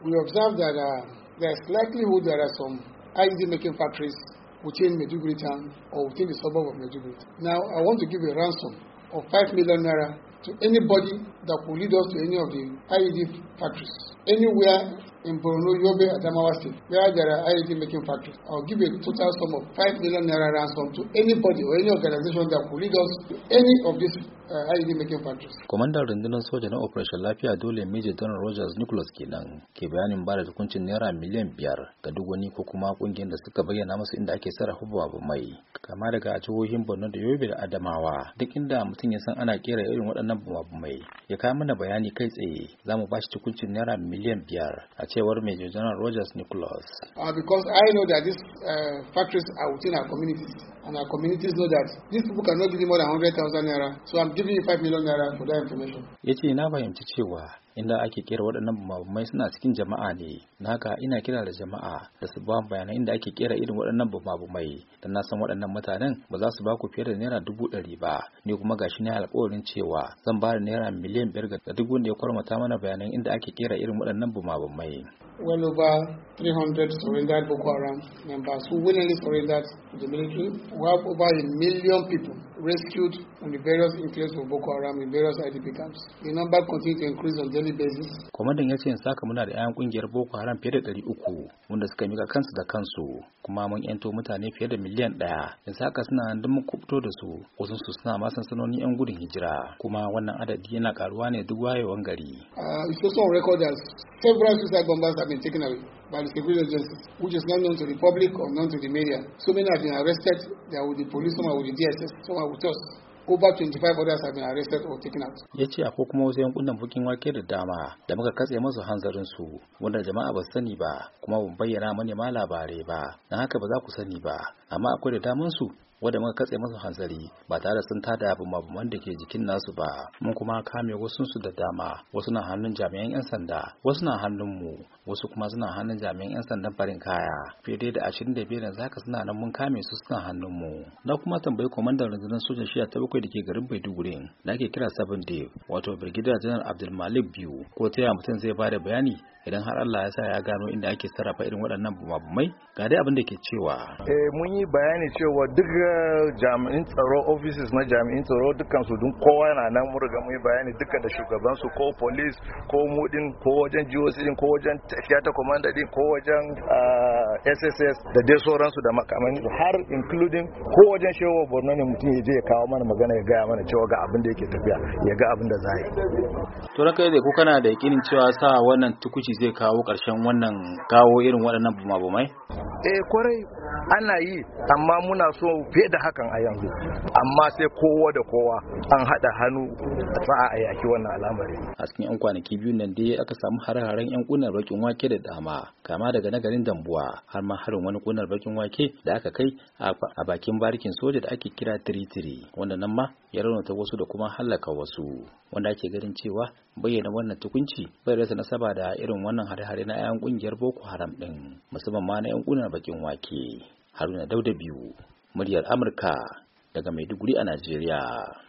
we observed that there's likelihood there are some IED making factories within Maiduguri town or within the suburb of Maiduguri. Now, I want to give a ransom of 5 million naira to anybody that will lead us to any of the IED factories. Anywhere in Borno, Yobe, Adamawa State, where there are IED making factories, I'll give a total sum of 5 million naira ransom to anybody or any organization that will lead us to any of these IED making factories. Kwamandan rundunar soja na Operation Lafiya Dole Major General Rogers Nicholas kenan ke bayanin ba da hukuncin naira miliyan 5 ga duk wani ko kuma kungiyar da suka bayyana masu inda ake sarrafa babu mai, kama daga jihohin Borno da Yobe da Adamawa. Duk inda mutum ya san ana kera irin waɗannan babu mai, ya kawo mana bayani kai tsaye, za mu ba shi hukuncin naira miliyan 5 a cewar Major General Rogers Nicholas. Because I know that these factories are within our communities, and our communities know that these people cannot give you more than 100,000 naira, so I'm giving you 5 million naira for that information. Ya ce na fahimci cewa inda ake kera waɗannan bumabumai suna cikin jama'a ne, na haka ina kira da jama'a da su ba bayanan inda ake kera irin waɗannan bumabumai, dan na san waɗannan mutanen ba za su ba ku fiye da naira 100,000 ba, ni kuma gashi ne alƙawarin cewa zan ba da naira miliyan 5 ga duk wanda ya kwarmata mana bayanan inda ake kera irin waɗannan bumabumai. Well over 300 surrendered Boko Haram members who willingly surrendered to the military. We have over 1 million people rescued from the various enclaves of Boko Haram in various IDP camps. The number continues to increase on daily basis. Kwamandan ya ce in saka muna da 'yan kungiyar Boko Haram fiye da 300 wanda suka mika kansu da kansu, kuma mun yanto mutane fiye da miliyan 1. In saka suna nan don mun kubuto da su, wasu su suna ma sansanonin 'yan gudun hijira, kuma wannan adadi yana karuwa ne duk wayewan gari. It's also on record that several suicide bombers have been taken away by the security agencies, which is not known to the public or known to the media. So many have been arrested. They are with the police, some are with the DSS, some are with us. Over 25 others have been arrested or taken out. Ya ce akwai kuma wasu yankunan bukin wake da dama da muka katse masu hanzarin su, wanda jama'a ba su sani ba, kuma ban bayyana manema labarai ba, dan haka ba za ku sani ba, amma akwai da daman su wanda muka katse masu hanzari ba tare da sun tada bumabuman da ke jikin nasu ba. Mun kuma kame wasu su da dama, wasu na hannun jami'an 'yan sanda, wasu na hannun mu, wasu kuma suna hannun jami'an 'yan sandan farin kaya. Fiye da 25 yanzu haka suna nan mun kame su suna hannun mu. Na kuma tambayi kwamandan rundunar sojan shiya ta 7 da ke garin Maiduguri da ake kira 7 Day, wato Brigadier General Abdul Malik Biyu, ko ta yaya mutum zai bada bayani idan har Allah ya sa ya gano inda ake sarrafa irin waɗannan bumabumai. Ga dai abin da ke cewa mun yi bayani cewa duk jami'in tsaro, offices na jami'in tsaro dukkan su dun kowa yana nan, mun riga mun yi bayani dukkan da shugaban su, ko police ko mudin, ko wajen GOC din, ko wajen theater commander din, ko wajen SSS da dai sauransu da makamani, har including ko wajen shewa Borno ne mutum ya je ya kawo mana magana ya gaya mana cewa ga abin da yake tafiya, ya ga abin da za yi. To raka dai ko kana da yakinin cewa sa wannan tukuci zai kawo ƙarshen wannan kawo irin waɗannan bumabumai? Kwarai ana yi, amma muna so fiye da hakan a yanzu, amma sai kowa da kowa an haɗa hannu a sa'a a yaki wannan al'amari. A cikin 'yan kwanaki biyu nan dai aka samu hare-haren 'yan kunar bakin wake da dama, kama daga nagarin Dambuwa har ma harin wani kunar bakin wake da aka kai a bakin barikin soja da ake kira Tiritiri, wanda nan ma ya raunata wasu da kuma hallaka wasu, wanda ake ganin cewa bayyana wannan tukunci bai rasa nasaba da irin wannan hare-hare na 'yan kungiyar Boko Haram din, musamman ma na 'yan kunar bakin wake. Haruna Dauda Biyu, muryar Amurka daga Maiduguri a Najeriya.